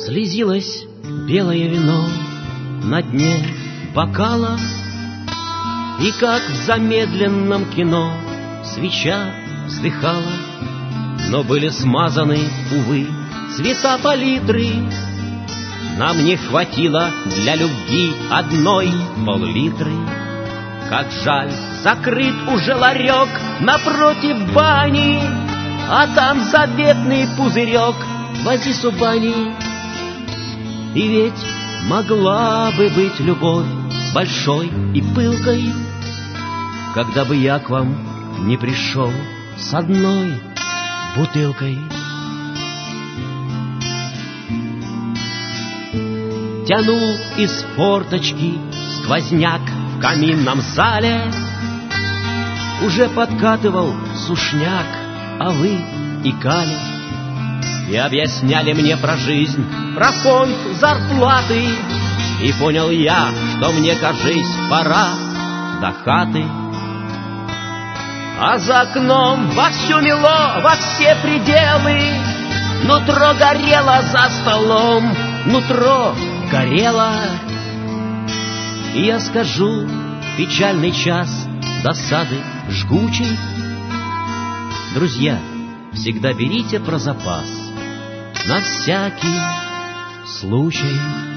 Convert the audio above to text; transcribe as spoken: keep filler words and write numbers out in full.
Слезилось белое вино на дне бокала, и как в замедленном кино свеча вздыхала. Но были смазаны, увы, цвета палитры. Нам не хватило для любви одной пол-литры. Как жаль, закрыт уже ларек напротив бани, а там заветный пузырек вози субани. И ведь могла бы быть любовь большой и пылкой, когда бы я к вам не пришел с одной бутылкой. Тянул из форточки сквозняк в каминном зале, уже подкатывал сушняк, а вы икали и объясняли мне про жизнь, про фонд зарплаты. И понял я, что мне, кажись, пора до хаты. А за окном вовсю мело во все пределы. Нутро горело за столом, нутро горело. И я скажу, печальный час досады жгучей: друзья, всегда берите про запас на всякий случай.